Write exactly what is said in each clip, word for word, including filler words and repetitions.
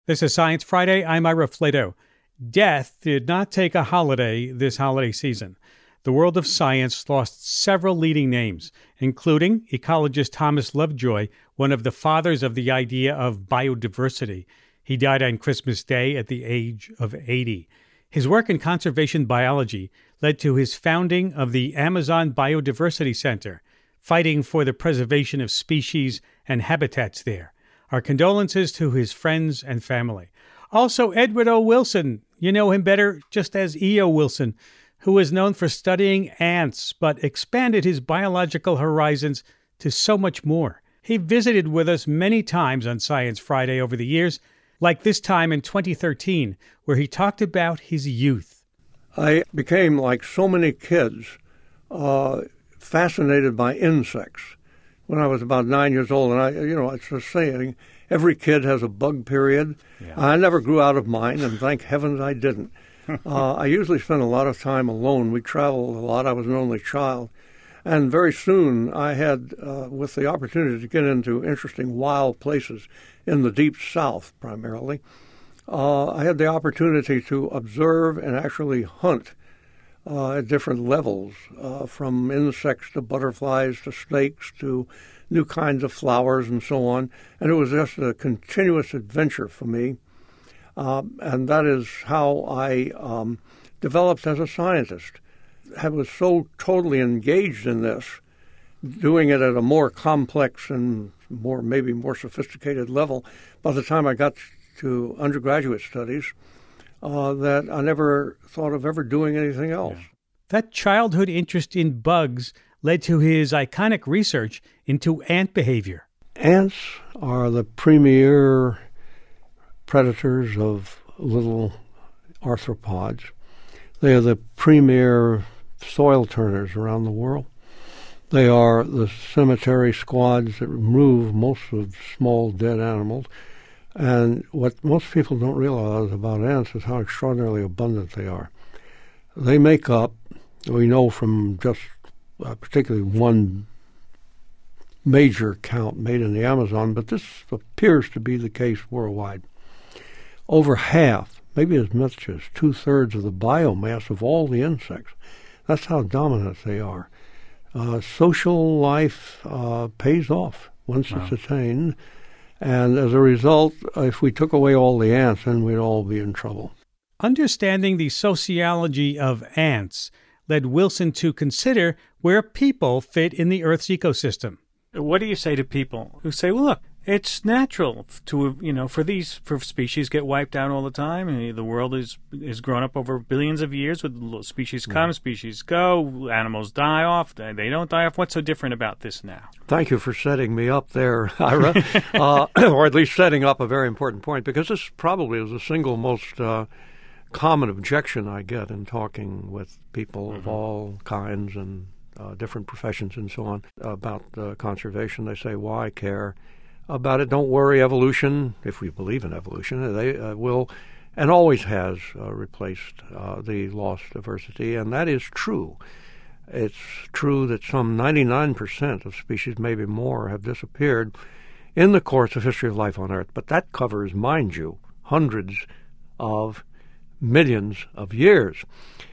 This is Science Friday. I'm Ira Flatow. Death did not take a holiday this holiday season. The world of science lost several leading names, including ecologist Thomas Lovejoy, one of the fathers of the idea of biodiversity. He died on Christmas Day at the age of eighty. His work in conservation biology led to his founding of the Amazon Biodiversity Center, fighting for the preservation of species and habitats there. Our condolences to his friends and family. Also, Edward O. Wilson, you know him better just as E O. Wilson, who is known for studying ants, but expanded his biological horizons to so much more. He visited with us many times on Science Friday over the years, like this time in twenty thirteen, where he talked about his youth. I became, like so many kids, uh, fascinated by insects when I was about nine years old. And I, you know, it's just saying, every kid has a bug period. Yeah. I never grew out of mine, and thank heavens I didn't. uh, I usually spent a lot of time alone. We traveled a lot. I was an only child. And very soon I had, uh, with the opportunity to get into interesting wild places in the deep south primarily, uh, I had the opportunity to observe and actually hunt uh, at different levels, uh, from insects to butterflies to snakes to new kinds of flowers and so on. And it was just a continuous adventure for me. Uh, and that is how I um, developed as a scientist. I was so totally engaged in this, doing it at a more complex and more maybe more sophisticated level by the time I got to undergraduate studies, uh, that I never thought of ever doing anything else. Yeah. That childhood interest in bugs led to his iconic research into ant behavior. Ants are the premier predators of little arthropods. They are the premier soil turners around the world. They are the cemetery squads that remove most of small dead animals. And what most people don't realize about ants is how extraordinarily abundant they are. They make up, we know from just uh, particularly one major count made in the Amazon, but this appears to be the case worldwide. Over half, maybe as much as two-thirds of the biomass of all the insects. That's how dominant they are. Uh, social life uh, pays off once wow. it's attained. And as a result, if we took away all the ants, then we'd all be in trouble. Understanding the sociology of ants led Wilson to consider where people fit in the Earth's ecosystem. What do you say to people who say, well, look, it's natural to, you know, for these for species get wiped out all the time. And the world is is grown up over billions of years with species come, mm. species go, animals die off, they don't die off. What's so different about this now? Thank you for setting me up there, Ira, uh, or at least setting up a very important point, because this probably is the single most uh, common objection I get in talking with people mm-hmm. of all kinds and uh, different professions and so on about uh, conservation. They say, why care about it? Don't worry, evolution, if we believe in evolution, they uh, will and always has uh, replaced uh, the lost diversity, and that is true. It's true that some ninety-nine percent of species, maybe more, have disappeared in the course of history of life on Earth, but that covers, mind you, hundreds of millions of years.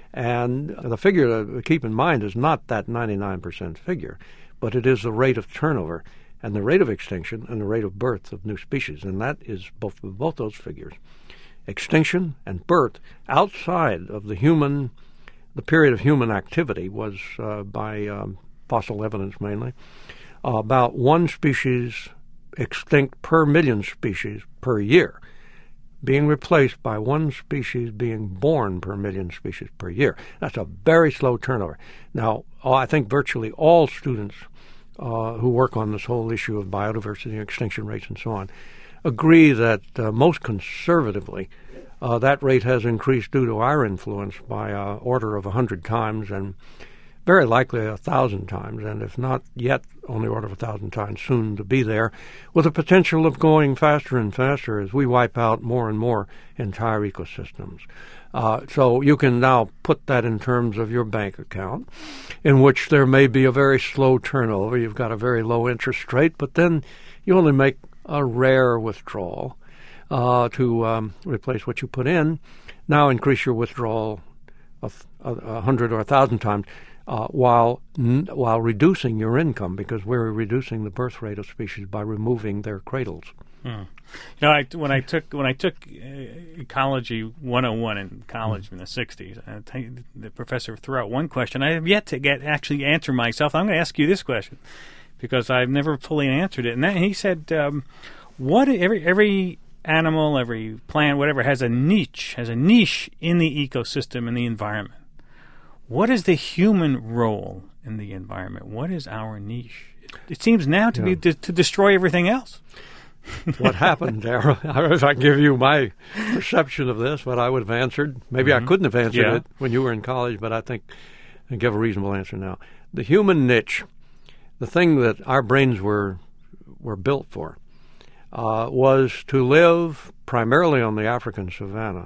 And the figure to keep in mind is not that ninety-nine percent figure, but it is the rate of turnover and the rate of extinction and the rate of birth of new species, and that is both both those figures. Extinction and birth outside of the human, the period of human activity was, uh, by um, fossil evidence mainly, uh, about one species extinct per million species per year, being replaced by one species being born per million species per year. That's a very slow turnover. Now, I think virtually all students Uh, who work on this whole issue of biodiversity and extinction rates and so on, agree that uh, most conservatively uh, that rate has increased due to our influence by an order of a hundred times and very likely a thousand times, and if not yet on the order of a thousand times, soon to be there, with the potential of going faster and faster as we wipe out more and more entire ecosystems. Uh, so you can now put that in terms of your bank account, in which there may be a very slow turnover. You've got a very low interest rate, but then you only make a rare withdrawal. uh, to um, replace what you put in. Now increase your withdrawal a, a, a hundred or a thousand times, uh, while n- while reducing your income, because we're reducing the birth rate of species by removing their cradles. Hmm. You know, I, when I took when I took uh, ecology one oh one in college mm. in the sixties, I tell you, the professor threw out one question I have yet to get actually answer myself. I'm going to ask you this question because I've never fully answered it. And then he said, um, "What every every animal, every plant, whatever has a niche, has a niche in the ecosystem in the environment. What is the human role in the environment? What is our niche? It, it seems now to yeah. be to, to destroy everything else." What happened there? If I can give you my perception of this, what I would have answered. Maybe mm-hmm. I couldn't have answered yeah. it when you were in college, but I think I give a reasonable answer now. The human niche, the thing that our brains were were built for, uh, was to live primarily on the African savanna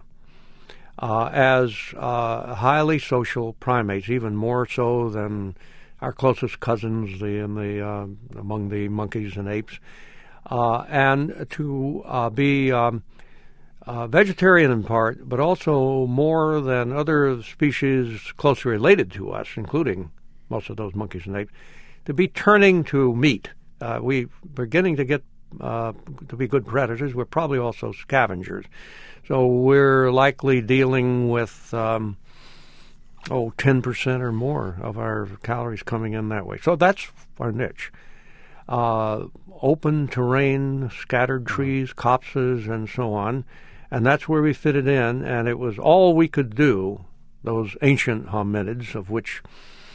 uh, as uh, highly social primates, even more so than our closest cousins the, in the uh, among the monkeys and apes. Uh, and to uh, be um, uh, vegetarian in part, but also more than other species closely related to us, including most of those monkeys and apes, to be turning to meat. Uh, we, we're beginning to get uh, to be good predators. We're probably also scavengers. So we're likely dealing with, um, oh, ten percent or more of our calories coming in that way. So that's our niche. Uh, open terrain, scattered trees, copses, and so on. And that's where we fitted in, and it was all we could do, those ancient hominids, of which,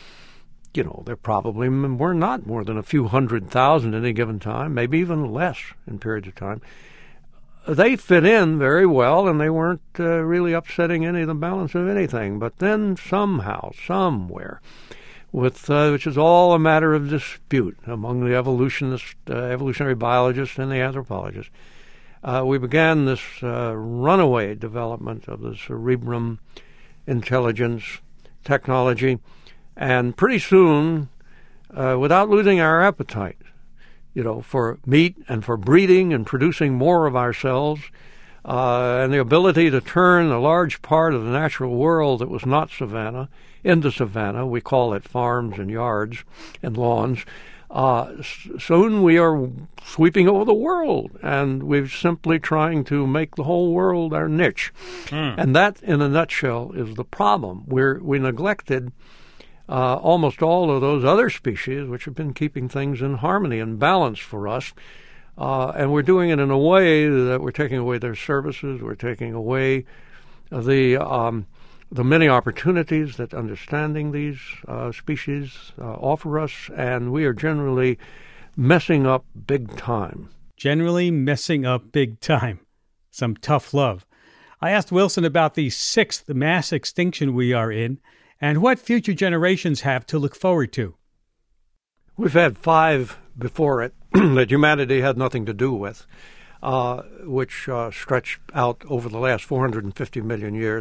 you know, there probably were not more than a few hundred thousand at any given time, maybe even less in periods of time. They fit in very well, and they weren't uh, really upsetting any of the balance of anything. But then somehow, somewhere, with uh, which is all a matter of dispute among the evolutionists, uh, evolutionary biologists and the anthropologists, uh, we began this uh, runaway development of the cerebrum, intelligence, technology, and pretty soon, uh, without losing our appetite, you know, for meat and for breeding and producing more of ourselves, uh, and the ability to turn a large part of the natural world that was not savanna into savanna. We call it farms and yards and lawns. Uh, s- soon we are sweeping over the world, and we're simply trying to make the whole world our niche. Mm. And that, in a nutshell, is the problem. We're, we neglected uh, almost all of those other species which have been keeping things in harmony and balance for us. Uh, and we're doing it in a way that we're taking away their services, we're taking away the um, the many opportunities that understanding these uh, species uh, offer us, and we are generally messing up big time. Generally messing up big time. Some tough love. I asked Wilson about the sixth mass extinction we are in, and what future generations have to look forward to. We've had five before it that humanity had nothing to do with, uh, which uh, stretched out over the last four hundred fifty million years,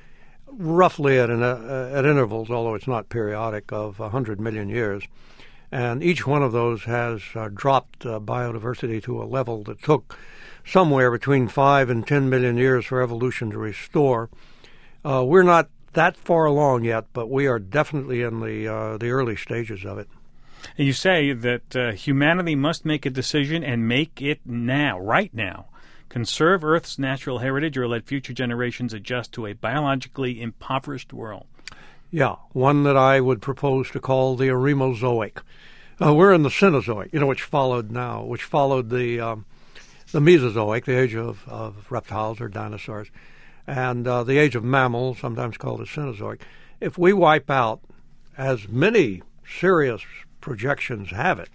roughly at, an, uh, at intervals, although it's not periodic, of one hundred million years. And each one of those has uh, dropped uh, biodiversity to a level that took somewhere between five and ten million years for evolution to restore. Uh, we're not that far along yet, but we are definitely in the uh, the early stages of it. You say that uh, humanity must make a decision and make it now, right now. Conserve Earth's natural heritage or let future generations adjust to a biologically impoverished world. Yeah, one that I would propose to call the Eremozoic. Uh, we're in the Cenozoic, you know, which followed now, which followed the um, the Mesozoic, the age of, of reptiles or dinosaurs, and uh, the age of mammals, sometimes called the Cenozoic. If we wipe out, as many serious projections have it,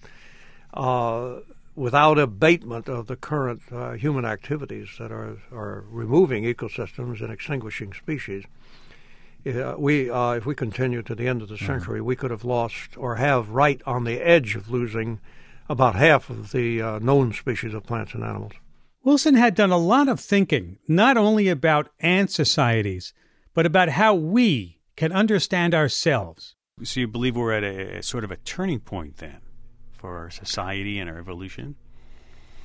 uh, without abatement of the current uh, human activities that are, are removing ecosystems and extinguishing species, uh, we uh, if we continue to the end of the century, mm-hmm. we could have lost or have right on the edge of losing about half of the uh, known species of plants and animals. Wilson had done a lot of thinking, not only about ant societies, but about how we can understand ourselves. So you believe we're at a, a sort of a turning point then for our society and our evolution?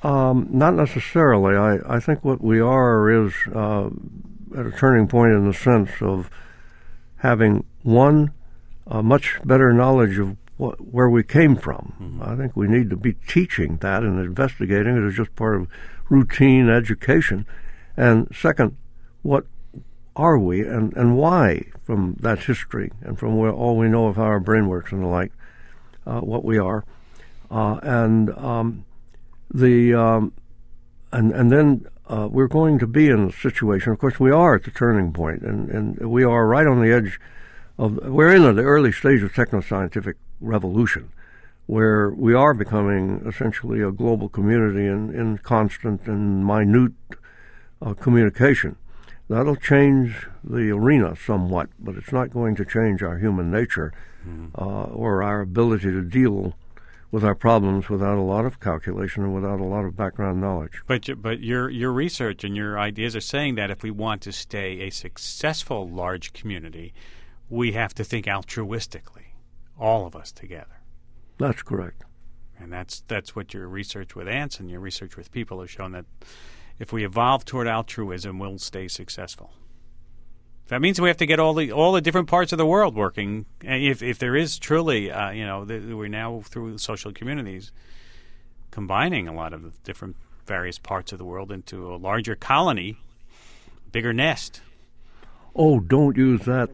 Um, not necessarily. I, I think what we are is uh, at a turning point in the sense of having, one, a much better knowledge of what, where we came from. Mm-hmm. I think we need to be teaching that and investigating it as just part of routine education. And second, what are we and, and why from that history and from where all we know of how our brain works and the like, uh, what we are. Uh, and um, the um, and and then uh, we're going to be in a situation. Of course, we are at the turning point, and, and we are right on the edge of. We're in the early stage of techno-scientific revolution, where we are becoming essentially a global community in, in constant and minute uh, communication. That'll change the arena somewhat, but it's not going to change our human nature mm-hmm. uh, or our ability to deal with our problems without a lot of calculation and without a lot of background knowledge. But but your your research and your ideas are saying that if we want to stay a successful large community, we have to think altruistically, all of us together. That's correct. And that's that's what your research with ants and your research with people has shown, that if we evolve toward altruism, we'll stay successful. That means we have to get all the all the different parts of the world working. If if there is truly, uh, you know, the, we're now through social communities combining a lot of the different various parts of the world into a larger colony, bigger nest. Oh, don't use that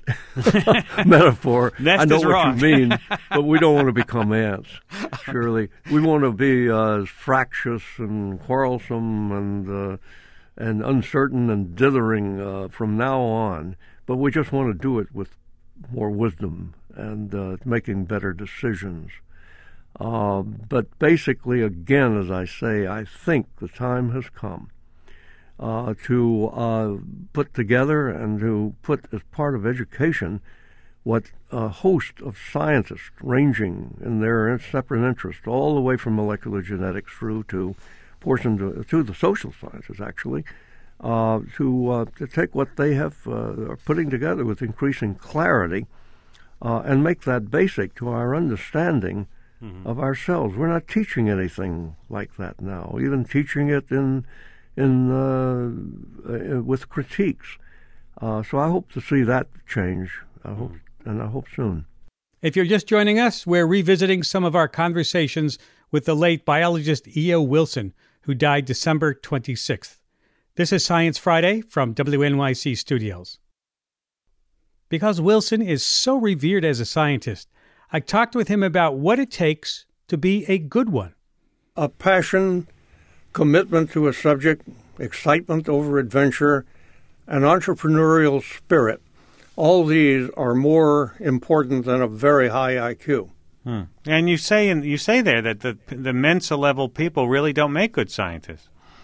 metaphor. Nest I know is what wrong. you mean, but we don't want to become ants, surely. We want to be uh, fractious and quarrelsome and uh, and uncertain and dithering uh, from now on, but we just want to do it with more wisdom and uh, making better decisions. Uh, but basically, again, as I say, I think the time has come uh, to uh, put together and to put as part of education what a host of scientists ranging in their separate interests, all the way from molecular genetics through to portions of, to the social sciences, actually, uh, to uh, to take what they have uh, are putting together with increasing clarity uh, and make that basic to our understanding mm-hmm. of ourselves. We're not teaching anything like that now, even teaching it in in uh, uh, with critiques. Uh, so I hope to see that change. I hope, and I hope soon. If you're just joining us, we're revisiting some of our conversations with the late biologist E O Wilson, who died December twenty-sixth. This is Science Friday from W N Y C Studios. Because Wilson is so revered as a scientist, I talked with him about what it takes to be a good one. A passion, commitment to a subject, excitement over adventure, an entrepreneurial spirit. All these are more important than a very high I Q. Hmm. And you say in, you say there that the the Mensa level people really don't make good scientists.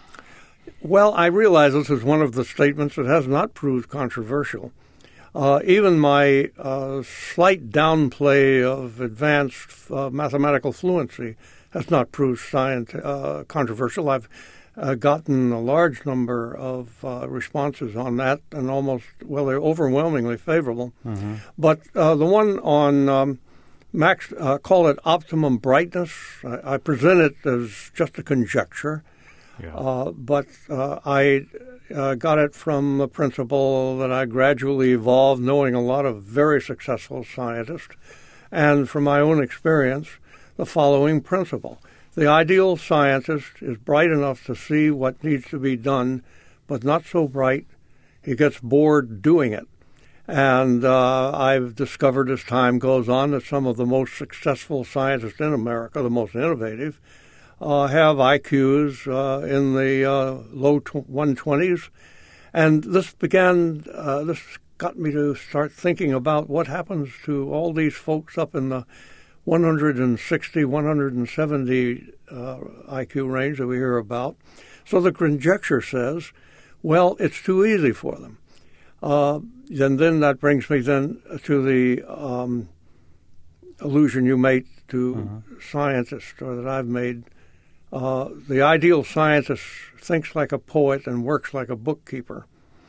Well, I realize this is one of the statements that has not proved controversial. Uh, even my uh, slight downplay of advanced uh, mathematical fluency has not proved science, uh, controversial. I've uh, gotten a large number of uh, responses on that, and almost, well, they're overwhelmingly favorable. Mm-hmm. But uh, the one on um, max, uh, call it optimum brightness, I, I present it as just a conjecture. Yeah. Uh, but uh, I uh, got it from the principle that I gradually evolved, knowing a lot of very successful scientists, and from my own experience, the following principle. The ideal scientist is bright enough to see what needs to be done, but not so bright he gets bored doing it. And uh, I've discovered as time goes on that some of the most successful scientists in America, the most innovative, Uh, have I Qs uh, in the uh, low one twenties, and this began. Uh, this got me to start thinking about what happens to all these folks up in the one sixty, one seventy uh, I Q range that we hear about. So the conjecture says, well, it's too easy for them. Uh, and then that brings me then to the um, allusion you made to uh-huh. scientists, or that I've made. Uh, the ideal scientist thinks like a poet and works like a bookkeeper.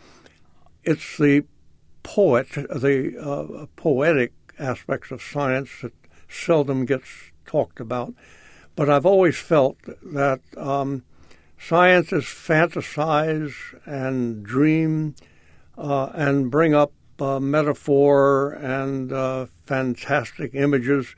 It's the poet, the uh, poetic aspects of science that seldom gets talked about. But I've always felt that um, scientists fantasize and dream uh, and bring up uh, metaphor and uh, fantastic images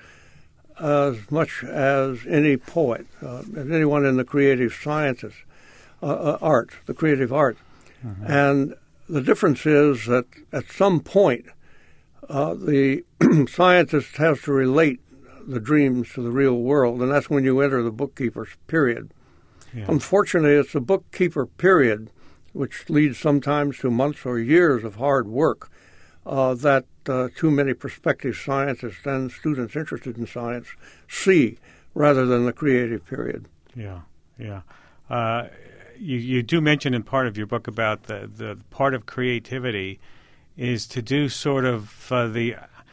as much as any poet, uh, as anyone in the creative sciences, uh, uh, art, the creative art. Mm-hmm. And the difference is that at some point, uh, the scientist has to relate the dreams to the real world, and that's when you enter the bookkeeper's period. Yeah. Unfortunately, it's the bookkeeper period, which leads sometimes to months or years of hard work, uh, that uh, too many prospective scientists and students interested in science see, rather than the creative period. Yeah, yeah. Uh, you, you do mention in part of your book about the, the part of creativity is to do sort of uh, the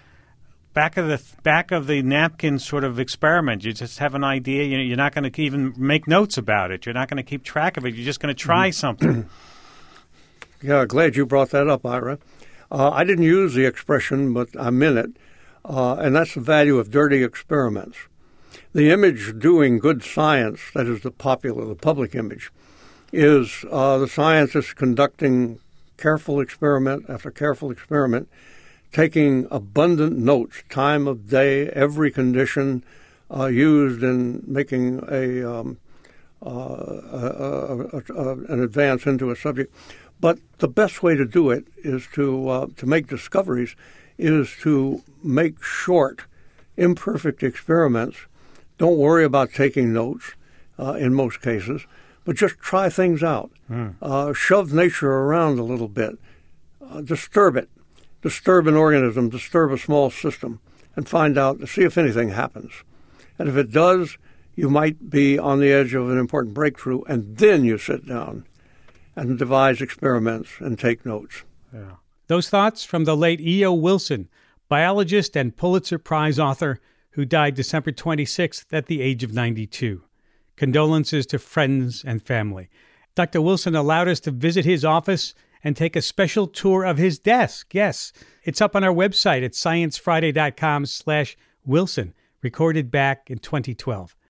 back of the back of the napkin sort of experiment. You just have an idea. You know, you're not going to even make notes about it. You're not going to keep track of it. You're just going to try something. Yeah, glad you brought that up, Ira. Uh, I didn't use the expression, but I'm in it, uh, and that's the value of dirty experiments. The image doing good science, that is the popular, the public image, is uh, the scientists conducting careful experiment after careful experiment, taking abundant notes, time of day, every condition uh, used in making a, um, uh, a, a, a, an advance into a subject. But the best way to do it is to uh, to make discoveries, is to make short, imperfect experiments. Don't worry about taking notes uh, in most cases, but just try things out. Mm. Uh, shove nature around a little bit. Uh, disturb it. Disturb an organism, disturb a small system, and find out, see if anything happens. And if it does, you might be on the edge of an important breakthrough, and then you sit down and devise experiments and take notes. Yeah. Those thoughts from the late E O Wilson, biologist and Pulitzer Prize author, who died December twenty-sixth at the age of ninety-two. Condolences to friends and family. Doctor Wilson allowed us to visit his office and take a special tour of his desk. Yes, it's up on our website at sciencefriday.com slash Wilson, recorded back in twenty twelve.